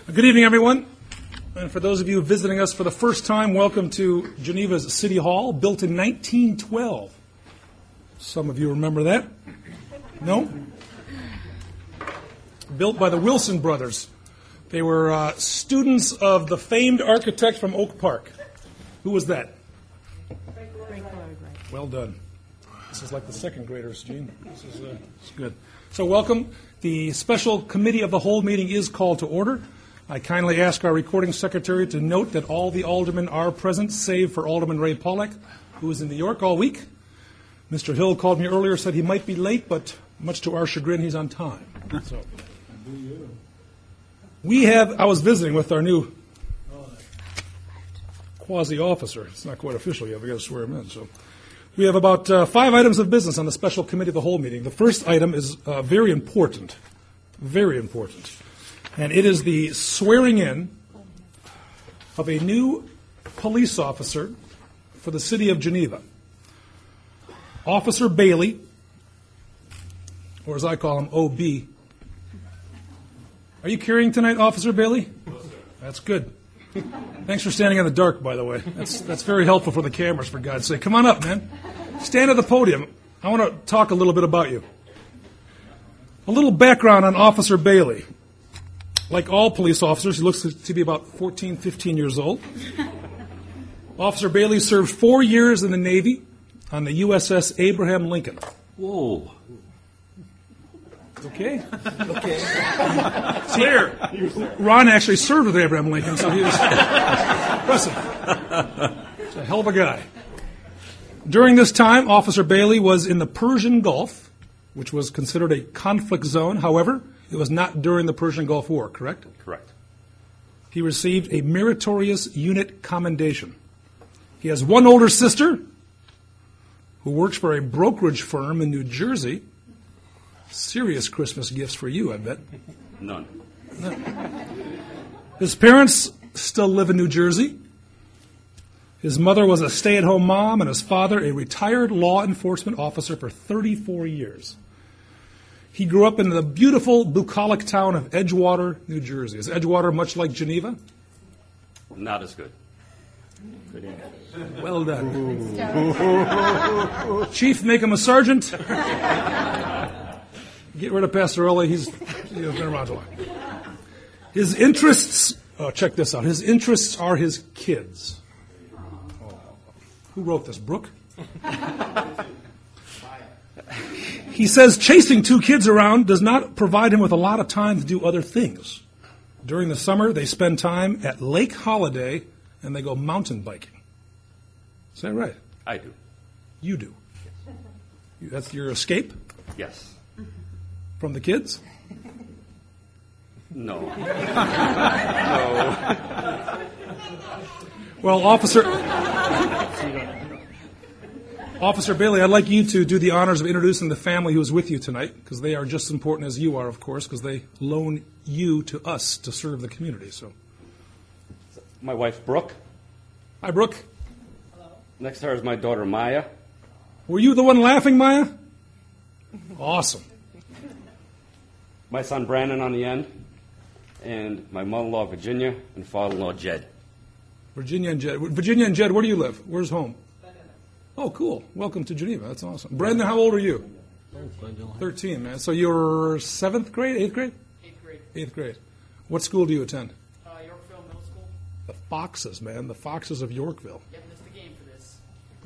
Good evening, everyone. And for those of you visiting us for the first time, welcome to Geneva's City Hall, built in 1912. Some of you remember that? No? Built by the Wilson brothers. They were students of the famed architect from Oak Park. Who was that? Well done. This is like the second graders, Gene. This is good. So welcome. The special committee of the whole meeting is called to order. I kindly ask our recording secretary to note that all the aldermen are present, save for Alderman Ray Pollack, who is in New York all week. Mr. Hill called me earlier, said he might be late, but much to our chagrin, he's on time. So, I was visiting with our new quasi-officer. It's not quite official yet. We've got to swear him in. So we have about 5 items of business on the special committee of the whole meeting. The first item is very important, and it is the swearing in of a new police officer for the city of Geneva. Officer Bailey, or as I call him, OB. Are you carrying tonight, Officer Bailey? No, sir. That's good. Thanks for standing in the dark, by the way. That's very helpful for the cameras, for God's sake. Come on up, man. Stand at the podium. I want to talk a little bit about you. A little background on Officer Bailey. Like all police officers, he looks to be about 14, 15 years old. Officer Bailey served 4 years in the Navy on the USS Abraham Lincoln. Whoa. Okay. Clear. Ron actually served with Abraham Lincoln, so he was impressive. He's a hell of a guy. During this time, Officer Bailey was in the Persian Gulf, which was considered a conflict zone. However, it was not during the Persian Gulf War, correct? Correct. He received a meritorious unit commendation. He has one older sister who works for a brokerage firm in New Jersey. Serious Christmas gifts for you, I bet. None. His parents still live in New Jersey. His mother was a stay-at-home mom, and his father a retired law enforcement officer for 34 years. He grew up in the beautiful bucolic town of Edgewater, New Jersey. Is Edgewater much like Geneva? Not as good. Good answer. Well done. Chief, make him a sergeant. Get rid of Pastorelli. He's been around a lot. His interests, check this out. His interests are his kids. Who wrote this? Brooke? He says chasing 2 kids around does not provide him with a lot of time to do other things. During the summer, they spend time at Lake Holiday, and they go mountain biking. Is that right? I do. You do? That's your escape? Yes. From the kids? No. No. Well, Officer Bailey, I'd like you to do the honors of introducing the family who is with you tonight, because they are just as important as you are, of course, because they loan you to us to serve the community. So, My wife, Brooke. hi, Brooke. Hello. Next to her is my daughter, Maya. Were you the one laughing, Maya? Awesome. My son, Brandon, on the end. And my mother-in-law, Virginia, and father-in-law, Jed. Virginia and Jed, where do you live? Where's home? Oh, cool. Welcome to Geneva. That's awesome. Brandon, how old are you? 13, man. So you're 7th grade, 8th grade? 8th grade. 8th grade. What school do you attend? Yorkville Middle School. The Foxes, man. The Foxes of Yorkville. You haven't missed the game for this.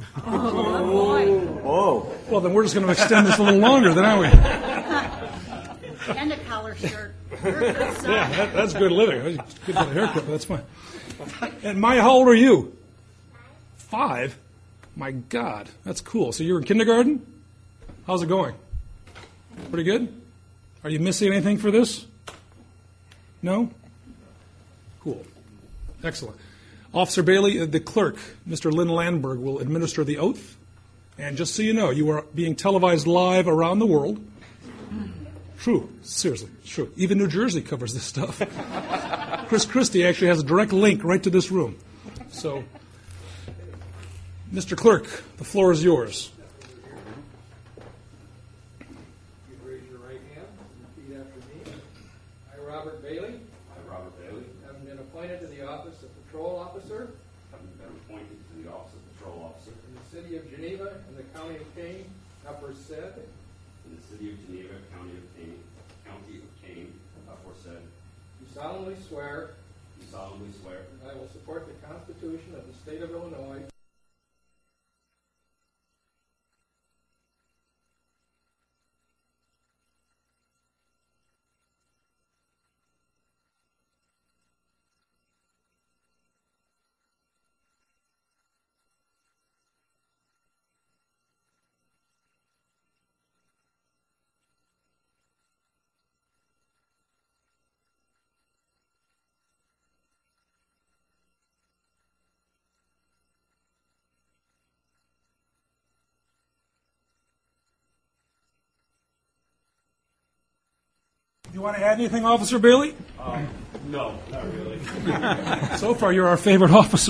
Whoa. Well, then we're just going to extend this a little longer, then, aren't we? And a collar shirt. Yeah, that's good living. Good for the haircut, but that's fine. And Maya, how old are you? 5? My God, that's cool. So you're in kindergarten? How's it going? Pretty good? Are you missing anything for this? No? Cool. Excellent. Officer Bailey, the clerk, Mr. Lynn Landberg, will administer the oath. And just so you know, you are being televised live around the world. True. Seriously, it's true. Even New Jersey covers this stuff. Chris Christie actually has a direct link right to this room. So, Mr. Clerk, the floor is yours. You raise your right hand and repeat after me. I, Robert Bailey. I, Robert Bailey. Kane, aforesaid, in the city of Geneva, county of Kane, aforesaid, do solemnly swear do solemnly swear that I will support the Constitution of the State of Illinois Do you want to add anything, Officer Bailey? No, not really. So far, you're our favorite officer.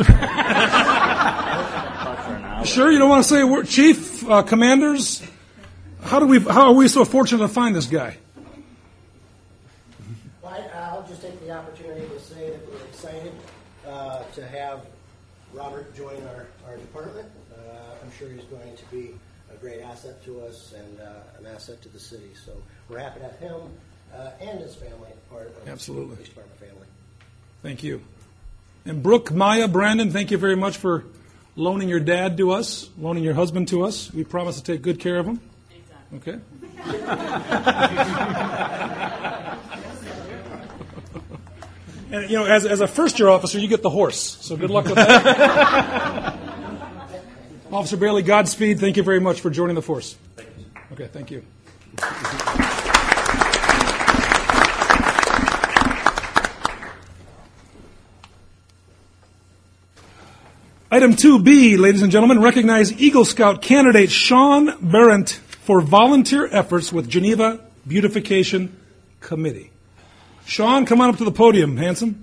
Sure, you don't want to say a word? Chief, commanders, how are we so fortunate to find this guy? Well, I'll just take the opportunity to say that we're excited to have Robert join our department. I'm sure he's going to be a great asset to us and an asset to the city. So we're happy to have him and his family part of Absolutely. the police department family. Thank you. And Brooke, Maya, Brandon, thank you very much for loaning your dad to us, loaning your husband to us. We promise to take good care of him. Exactly. Okay? And, you know, as a first-year officer, you get the horse. So good luck with that. Officer Bailey, Godspeed. Thank you very much for joining the force. Thank you. Okay, thank you. Item 2B, ladies and gentlemen, recognize Eagle Scout candidate Sean Berendt for volunteer efforts with Geneva Beautification Committee. Sean, come on up to the podium, handsome.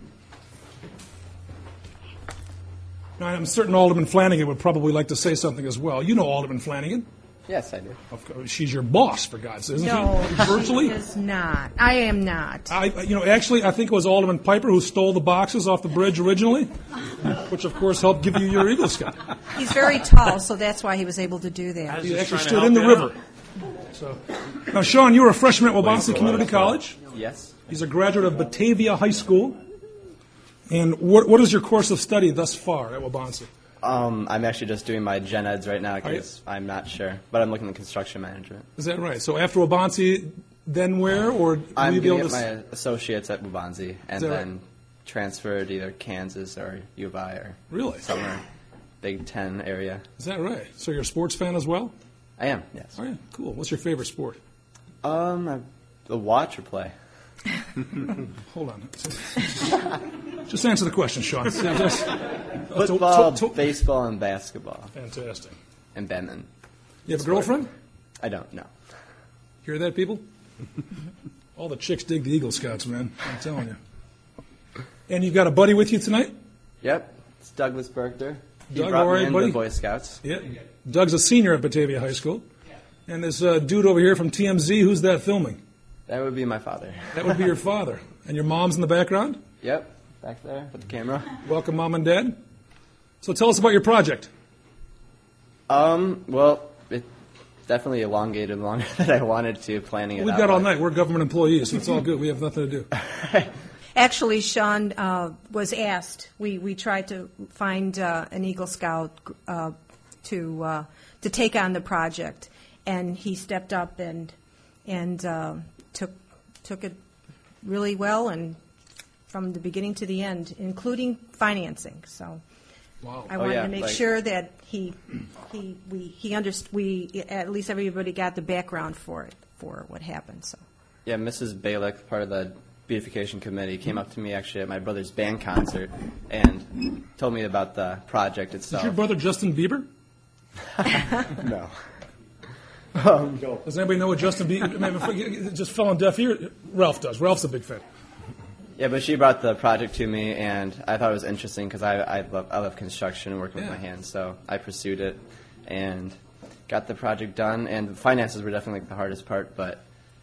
Now, I'm certain Alderman Flanagan would probably like to say something as well. You know Alderman Flanagan. Yes, I do. Of course, she's your boss, for God's sake, isn't No, she? Virtually. she is not. I am not. Actually, I think it was Alderman Piper who stole the boxes off the bridge originally, which, of course, helped give you your Eagle Scout. He's very tall, so that's why he was able to do that. He actually stood in the river. So, now, Sean, you were a freshman at Wabansie Community College. Yes. He's a graduate of Batavia High School. And what is your course of study thus far at Wabansie? I'm actually just doing my gen eds right now Are you? because I'm not sure, but I'm looking at construction management. Is that right? So after Wabansie, then where? Or will I'm you be going able to to get my associates at Wabansie and that then right? transfer to either Kansas or U of I or Really? somewhere Big Ten area. Is that right? So you're a sports fan as well? I am, yes. Oh, yeah. Cool. What's your favorite sport? The watch or play? Hold on. Just answer the question, Sean. Football, baseball, and basketball, Fantastic. and badminton. You have a girlfriend? I don't know. Hear that, people? All the chicks dig the Eagle Scouts, man. I'm telling you. And you've got a buddy with you tonight? Yep, it's Douglas Berchter. He Doug, brought all right, me in buddy? the Boy Scouts. Yeah. Doug's a senior at Batavia High School. And this dude over here from TMZ, who's that filming? That would be my father. That would be your father. And your mom's in the background? Yep, back there with the camera. Welcome, Mom and Dad. So tell us about your project. Well, it definitely elongated longer than I wanted to, planning it We've out. got all night. We're government employees, so it's all good. We have nothing to do. Actually, Sean was asked. We tried to find an Eagle Scout to take on the project, and he stepped up and took it really well, and from the beginning to the end, including financing. So Wow. I wanted yeah, to make like- sure that he understood. We at least everybody got the background for what happened. So. Yeah, Mrs. Balick, part of the beautification committee, came up to me actually at my brother's band concert and told me about the project Is itself. your brother Justin Bieber? No. Does anybody know what Justin Bieber? I mean, it just fell on deaf ear. Ralph does. Ralph's a big fan. Yeah, but she brought the project to me, and I thought it was interesting because I love construction and working with my hands, so I pursued it and got the project done. And the finances were definitely the hardest part, but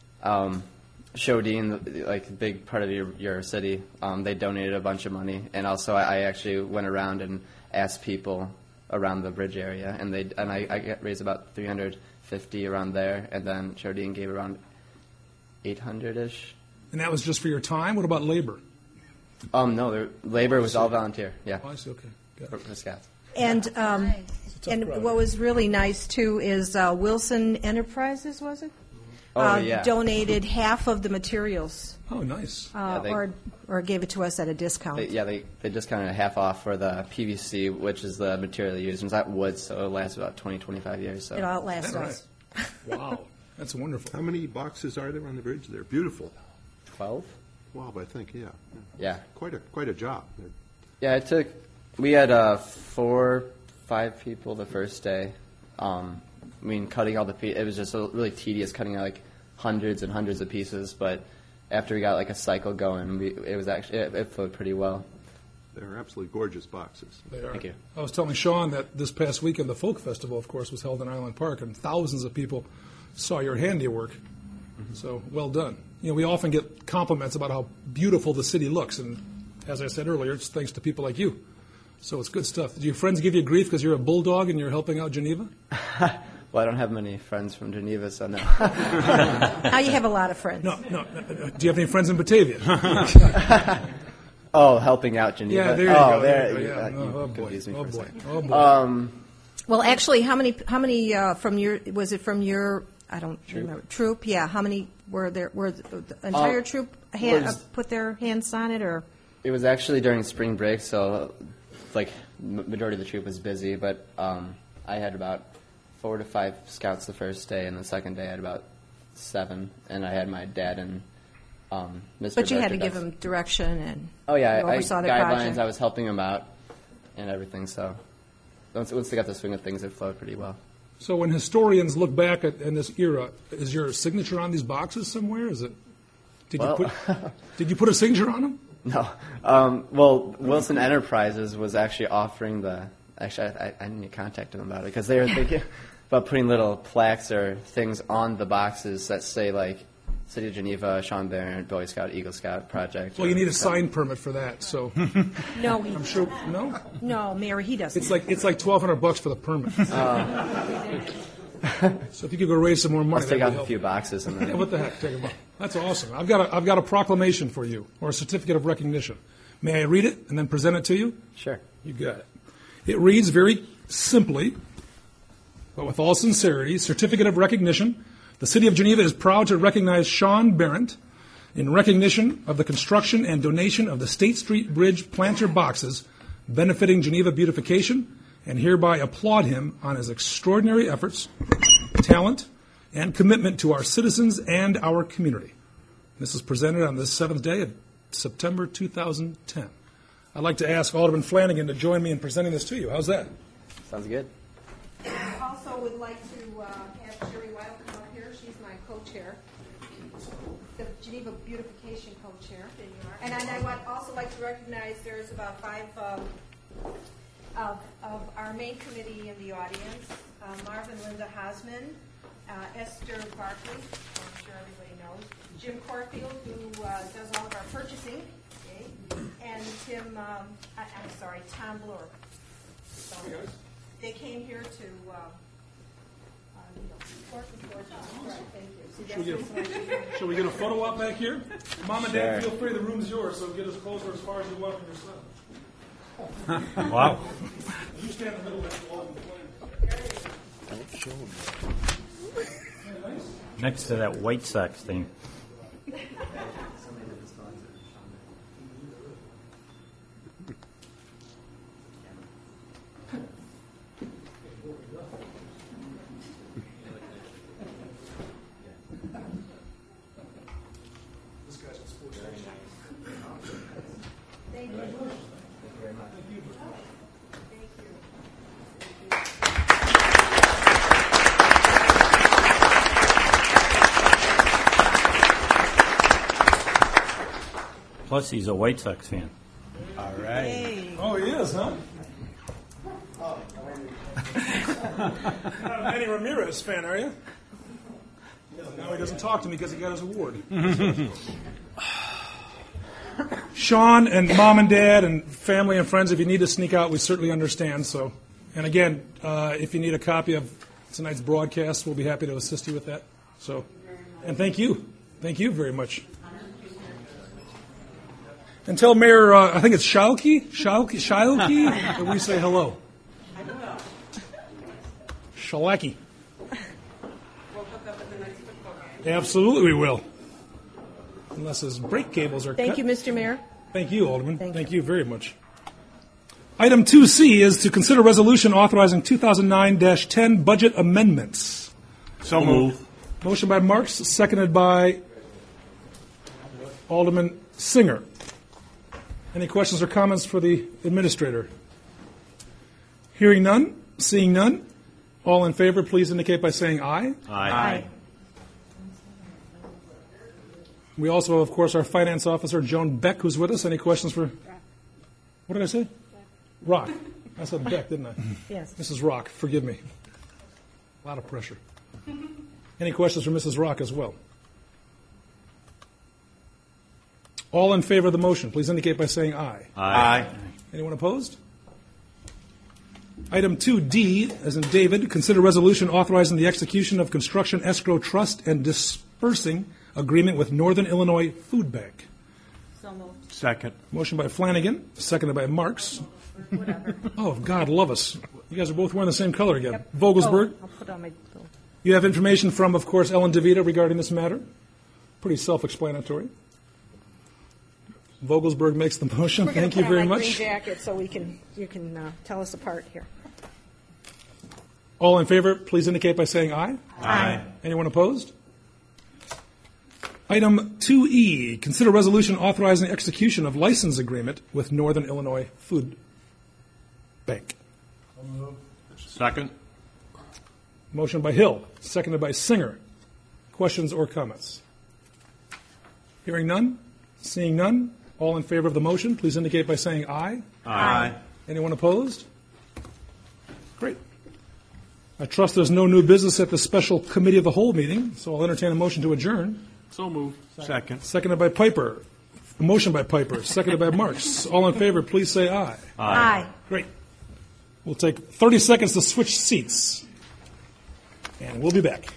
Shodine, like a big part of your city, they donated a bunch of money, and also I actually went around and asked people around the bridge area, and I raised about $350 750 around there, and then Jardine gave around 800-ish. And that was just for your time? What about labor? No, the labor was all volunteer. Yeah, Oh, I see, okay. Got it. for Scouts. And tough and crowd. what was really nice too is Wilson Enterprises, was it? Oh, yeah. Donated half of the materials, Oh, nice. or gave it to us at a discount. They discounted half off for the PVC, which is the material used. And it's not wood, so it lasts about 20, 25 years. So It outlasts Is that us. Wow, that's wonderful. How many boxes are there on the bridge? They're beautiful. 12? 12, I think, yeah. Yeah. Quite a job. Yeah, it took. We had 4, 5 people the first day. I mean, cutting all the pieces, it was just really tedious cutting out like hundreds and hundreds of pieces. But after we got like a cycle going, it was actually it flowed pretty well. They're absolutely gorgeous boxes. They are. Thank you. I was telling Sean that this past weekend, the Folk Festival, of course, was held in Island Park, and thousands of people saw your handiwork. So, well done. You know, we often get compliments about how beautiful the city looks, and as I said earlier, it's thanks to people like you. So it's good stuff. Do your friends give you grief because you're a bulldog and you're helping out Geneva? Well, I don't have many friends from Geneva, so no. Now you have a lot of friends. No. Do you have any friends in Batavia? Oh, helping out Geneva. Yeah, there you oh, go. There, There you go, yeah. you Oh, boy. confused me Oh, for a boy. second. Oh, boy. Well, actually, how many from your, was it from your, I don't remember, troop? Yeah, how many were there, were the entire troop put their hands on it, or? It was actually during spring break, so like majority of the troop was busy, but I had about 4 to 5 scouts the first day, and the second day I had about 7, and I had my dad and Mr. But you had to Director give them direction and Oh yeah, you oversaw the guidelines. project. I was helping them out and everything. So once they got the swing of things, it flowed pretty well. So when historians look back at in this era, is your signature on these boxes somewhere? Is it? Did you put a signature on them? No, well, Wilson Enterprises was actually offering the. Actually, I need to contact them about it because they were thinking about putting little plaques or things on the boxes that say like City of Geneva, Sean Barron, Boy Scout, Eagle Scout project. Well, you need a sign permit for that. So No, I'm sure. No, no, Mary, he doesn't. it's like $1,200 for the permit. So if you could go raise some more money, Let's take that would out a help. few boxes and Yeah, then. what the heck? Take them out. That's awesome. I've got a proclamation for you, or a certificate of recognition. May I read it and then present it to you? Sure. You got it. It reads very simply, but with all sincerity, Certificate of Recognition. The City of Geneva is proud to recognize Sean Barrett in recognition of the construction and donation of the State Street Bridge planter boxes benefiting Geneva beautification, and hereby applaud him on his extraordinary efforts, talent, and commitment to our citizens and our community. This is presented on this 7th day of September 2010. I'd like to ask Alderman Flanagan to join me in presenting this to you. How's that? Sounds good. Also would like to have Sherry Weil come up here. She's my co-chair, the Geneva Beautification co-chair. And I would also like to recognize there's about 5 of our main committee in the audience. Marvin Linda Hosman, Esther Barkley, I'm sure everybody knows, Jim Corfield, who does all of our purchasing, and Tom Bloor. So they came here to support the Tom. Right, thank you. See, that's the reason why she's here. Shall we get a photo op back here? Mom and Dad, Sure. feel free. The room's yours, so get as close or as far as you want from your son. Wow. You stand in the middle of Alderman Flanagan. Next to that White Sox thing. Plus, he's a White Sox fan. Oh, he is, huh? Not an Eddie Ramirez fan, are you? Now he doesn't talk to me because he got his award. Sean and Mom and Dad and family and friends, if you need to sneak out, we certainly understand. So, and again, if you need a copy of tonight's broadcast. We'll be happy to assist you with that. So, and thank you. Thank you very much. And tell Mayor, I think it's Schauke, that we say hello. Shalaki. Absolutely we will. Unless his brake cables are cut. Thank you, Mr. Mayor. Thank you, Alderman. Thank Thank you very much. Item 2C is to consider resolution authorizing 2009-10 budget amendments. So moved. Motion by Marks, seconded by Alderman Singer. Any questions or comments for the administrator? Hearing none, seeing none. All in favor, please indicate by saying aye. Aye. We also have, of course, our finance officer, Joan Beck, who's with us. Any questions for... What did I say? Rock. I said Beck, didn't I? Yes. Mrs. Rock, forgive me. A lot of pressure. Any questions for Mrs. Rock as well? All in favor of the motion, please indicate by saying aye. Aye. Anyone opposed? Item 2D, as in David, consider resolution authorizing the execution of construction escrow trust and dispersing agreement with Northern Illinois Food Bank. So moved. Second. Motion by Flanagan, seconded by Marks. Whatever. Oh, God, love us. You guys are both wearing the same color again. Vogelsberg, I'll put on my bill. you have information from, of course, Ellen DeVito regarding this matter. Pretty self-explanatory. Vogelsberg makes the motion. We're going Thank to you put on very my green much. jacket so you can tell us apart here. All in favor, please indicate by saying aye. Aye. Anyone opposed? Item 2E, consider resolution authorizing execution of license agreement with Northern Illinois Food Bank. Second. Motion by Hill, seconded by Singer. Questions or comments? Hearing none, seeing none. All in favor of the motion, please indicate by saying aye. Aye. Anyone opposed? Great. I trust there's no new business at the special committee of the whole meeting, so I'll entertain a motion to adjourn. So moved. Second. Seconded by Piper. A motion by Piper, seconded by Marks. All in favor, please say aye. Aye. Great. We'll take 30 seconds to switch seats, and we'll be back.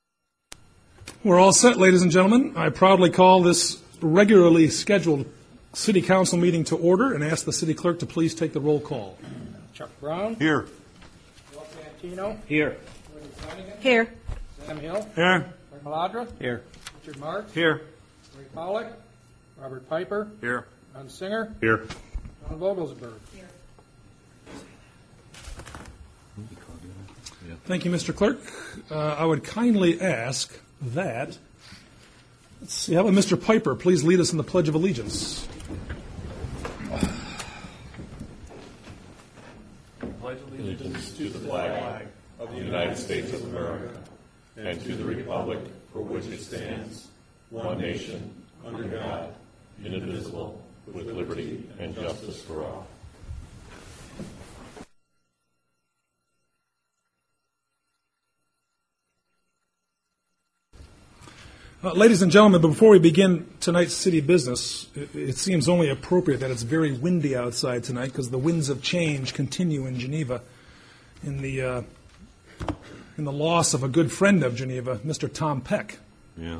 We're all set, ladies and gentlemen. I proudly call this regularly scheduled city council meeting to order and ask the city clerk to please take the roll call. Chuck Brown. Here. Ralph Santino. Here. Woody Flanagan. Here. Sam Hill. Here. Craig Maladra. Here. Richard Marks. Here. Ray Pollock. Robert Piper. Here. Ron Singer. Here. John Vogelsberg. Thank you, Mr. Clerk. I would kindly ask that, let's see, how about Mr. Piper please lead us in the Pledge of Allegiance? Allegiance to the flag of the United States of America and to the republic for which it stands, one nation, under God, indivisible, with liberty and justice for all. Ladies and gentlemen, before we begin tonight's city business, it seems only appropriate that it's very windy outside tonight because the winds of change continue in Geneva in the loss of a good friend of Geneva, Mr. Tom Peck. Yeah.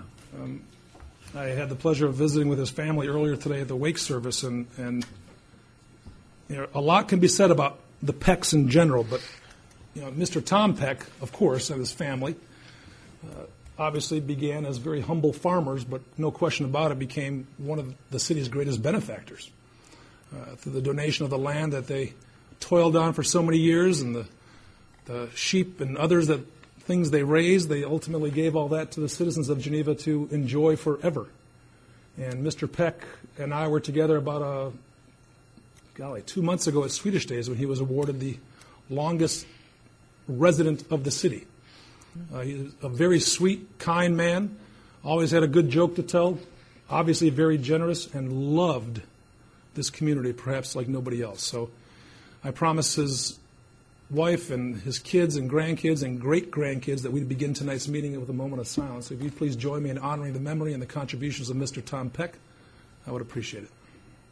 I had the pleasure of visiting with his family earlier today at the wake service, and you know, a lot can be said about the Pecks in general, but you know, Mr. Tom Peck, of course, and his family, obviously began as very humble farmers, but no question about it, became one of the city's greatest benefactors through the donation of the land that they toiled on for so many years, and the sheep and others things they raised. They ultimately gave all that to the citizens of Geneva to enjoy forever. And Mr. Peck and I were together about 2 months ago at Swedish Days when he was awarded the longest resident of the city. He's a very sweet, kind man, always had a good joke to tell, obviously very generous, and loved this community perhaps like nobody else. So I promise his wife and his kids and grandkids and great-grandkids that we'd begin tonight's meeting with a moment of silence. If you'd please join me in honoring the memory and the contributions of Mr. Tom Peck, I would appreciate it.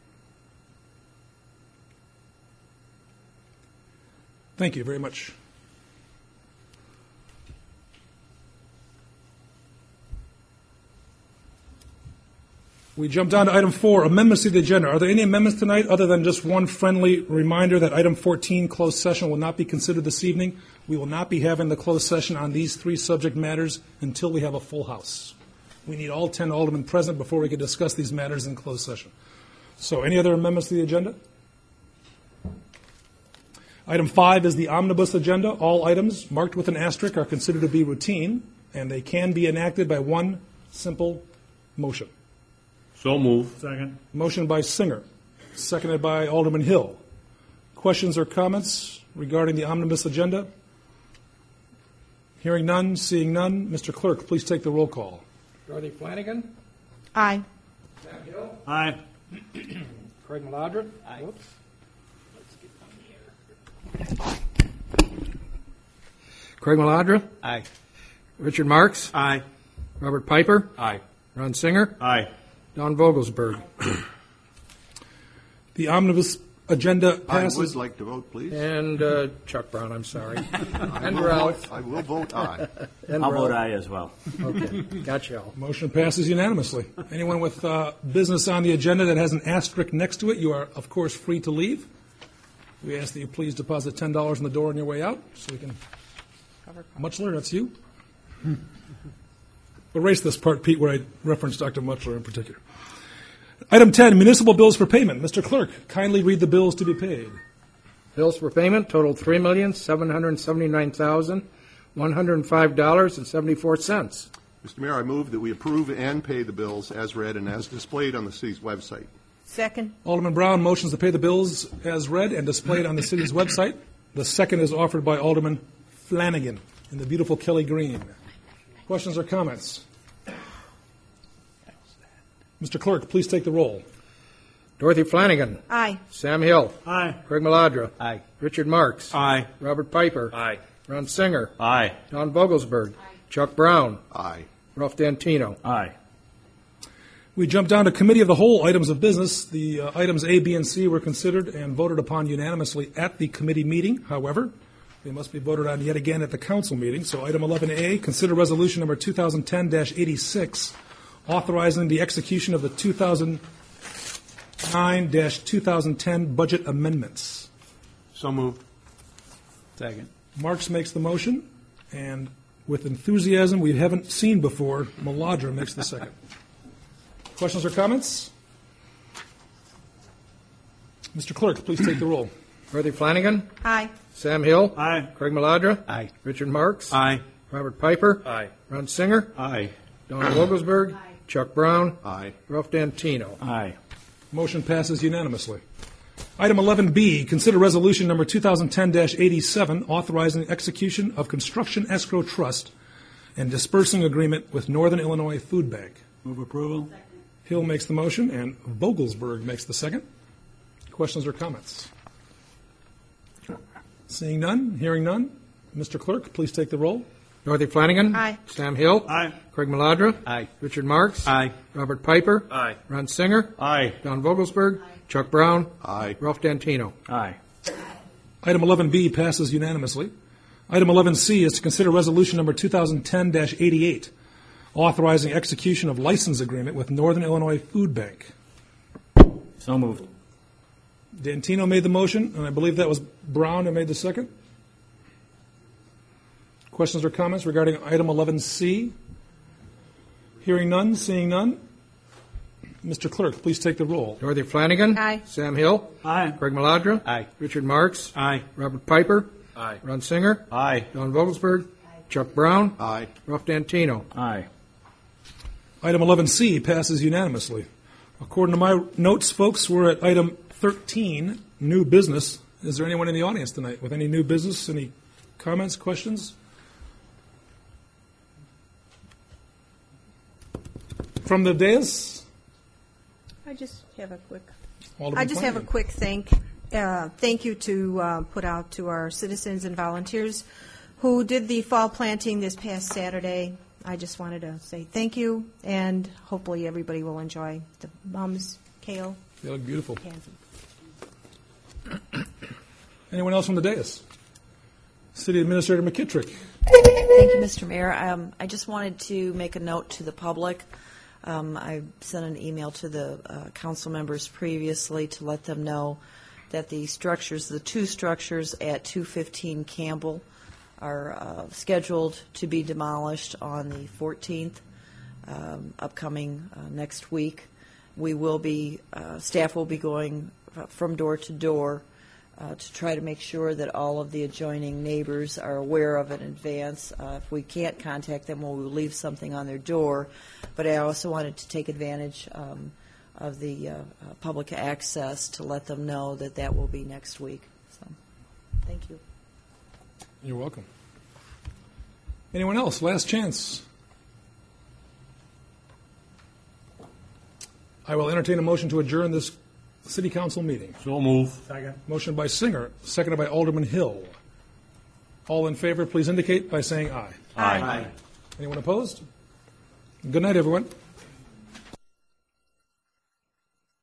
Thank you very much. We jump down to item 4, amendments to the agenda. Are there any amendments tonight other than just one friendly reminder that item 14, closed session, will not be considered this evening? We will not be having the closed session on these 3 subject matters until we have a full house. We need all 10 aldermen present before we can discuss these matters in closed session. So any other amendments to the agenda? Item 5 is the omnibus agenda. All items marked with an asterisk are considered to be routine, and they can be enacted by one simple motion. So moved. Second. Motion by Singer, seconded by Alderman Hill. Questions or comments regarding the omnibus agenda? Hearing none, seeing none. Mr. Clerk, please take the roll call. Dorothy Flanagan. Aye. Sam Hill. Aye. Craig Maladra. Aye. Whoops. Let's get down here. Craig Maladra. Aye. Richard Marks. Aye. Robert Piper. Aye. Ron Singer. Aye. Don Vogelsberg. The omnibus agenda I passes. would like to vote, please. And Chuck Brown, I'm sorry. And Ralph. I will vote aye. And I'll vote Ralph. aye as well. Okay, got you all. Motion passes unanimously. Anyone with business on the agenda that has an asterisk next to it, you are, of course, free to leave. We ask that you please deposit $10 in the door on your way out so we can. Muchler, that's you? Erase this part, Pete, where I referenced Dr. Muchler in particular. Item 10, municipal bills for payment. Mr. Clerk, kindly read the bills to be paid. Bills for payment totaled $3,779,105.74. Mr. Mayor, I move that we approve and pay the bills as read and as displayed on the city's website. Second. Alderman Brown motions to pay the bills as read and displayed on the city's website. The second is offered by Alderman Flanagan in the beautiful Kelly Green. Questions or comments? Mr. Clerk, please take the roll. Dorothy Flanagan. Aye. Sam Hill. Aye. Craig Maladra. Aye. Richard Marks. Aye. Robert Piper. Aye. Ron Singer. Aye. Don Vogelsberg. Chuck Brown. Aye. Ralph Dantino. Aye. We jump down to committee of the whole items of business. The items A, B, and C were considered and voted upon unanimously at the committee meeting. However, they must be voted on yet again at the council meeting. So item 11A, consider resolution number 2010-86, authorizing the execution of the 2000 9-2010 budget amendments. So moved. Second. Marks makes the motion, and with enthusiasm we haven't seen before, Maladra makes the second. Questions or comments? Mr. Clerk, please take the roll. Dorothy Flanagan. Aye. Sam Hill. Aye. Craig Maladra. Aye. Richard Marks. Aye. Robert Piper. Aye. Ron Singer. Aye. Don Vogelsberg. Chuck Brown. Aye. Ralph D'Antino. Aye. Motion passes unanimously. Item 11B, consider resolution number 2010-87, authorizing execution of construction escrow trust and dispersing agreement with Northern Illinois Food Bank. Move approval. Hill makes the motion, and Vogelsberg makes the second. Questions or comments? Seeing none, hearing none. Mr. Clerk, please take the roll. Dorothy Flanagan. Aye. Sam Hill. Aye. Craig Maladra. Aye. Richard Marks. Aye. Robert Piper. Aye. Ron Singer. Aye. Don Vogelsberg. Chuck Brown. Aye. Ralph D'Antino. Aye. Item 11B passes unanimously. Item 11C is to consider resolution number 2010-88, authorizing execution of license agreement with Northern Illinois Food Bank. So moved. D'Antino made the motion, and I believe that was Brown who made the second. Questions or comments regarding item 11C? Hearing none, seeing none. Mr. Clerk, please take the roll. Dorothy Flanagan. Aye. Sam Hill. Aye. Craig Maladra. Aye. Richard Marks. Aye. Robert Piper. Aye. Ron Singer. Aye. Don Vogelsberg. Chuck Brown. Aye. Ralph D'Antino. Aye. Item 11C passes unanimously. According to my notes, folks, we're at item 13, new business. Is there anyone in the audience tonight with any new business? Any comments, questions? From the dais? I just have a quick. Alderman I just have a Flanagan. quick thank you to put out to our citizens and volunteers who did the fall planting this past Saturday. I just wanted to say thank you, and hopefully everybody will enjoy the mums, kale, They look beautiful. pansy. Anyone else from the dais? City Administrator McKittrick. Thank you, Mr. Mayor. I just wanted to make a note to the public. I sent an email to the council members previously to let them know that the two structures at 215 Campbell are scheduled to be demolished on the 14th, upcoming next week. We will be, staff will be going from door to door to try to make sure that all of the adjoining neighbors are aware of it in advance. If we can't contact them, we'll leave something on their door. But I also wanted to take advantage of the public access to let them know that that will be next week. So, thank you. You're welcome. Anyone else? Last chance. I will entertain a motion to adjourn this City Council meeting. So move. Second. Motion by Singer, seconded by Alderman Hill. All in favor, please indicate by saying aye. Aye. Anyone opposed? Good night, everyone.